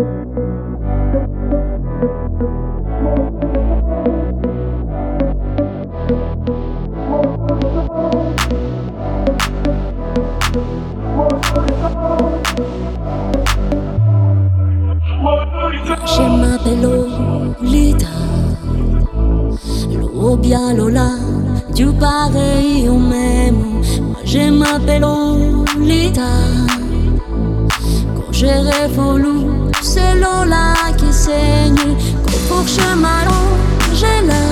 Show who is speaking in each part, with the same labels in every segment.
Speaker 1: Je m'appelle Lolita, l'eau bien Lola, du pareil au même. Moi je m'appelle Lolita. Quand je rêve au loup, c'est Lola qui saigne. Quand pour je m'allonge là,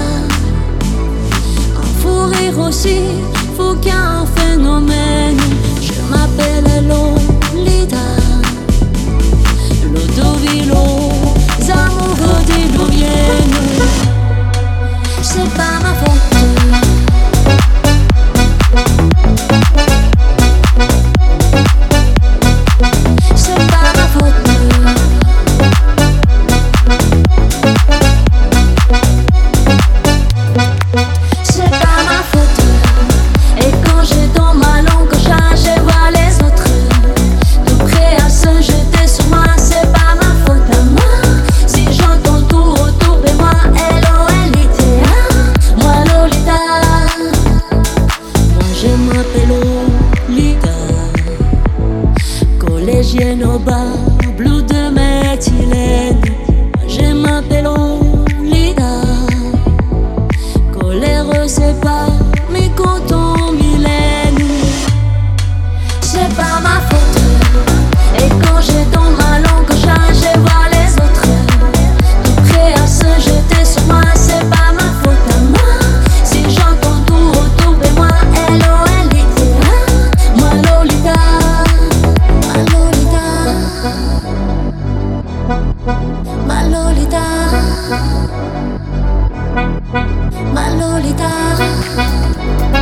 Speaker 1: un fou rire aussi, faut qu'il y ait un phénomène. Je m'appelle Lolita, l'autovilo. Amoureux diluviennes, c'est pas ma faute. C'est pas ma faute. C'est pas ma faute. Et quand j'ai dans ma langue, je vois les autres tout près à se jeter sur moi. C'est pas ma faute à moi. J'entends tout autour de moi, L-O-L-I-T-A. Moi Lolita, moi je m'appelle Lolita, collégienne au bar, bleu de méthylène. Moi je m'appelle Lolita, colère c'est pas mes cotons Mylène. C'est pas ma faute. Et quand j'ai dans ma langue, je vois les autres prêt à se jeter sur moi, c'est pas ma faute à moi. Si j'entends tout autour de moi, L-O-L-I-T-A. Moi Lolita, ma Lolita, ma Lolita, ma Lolita.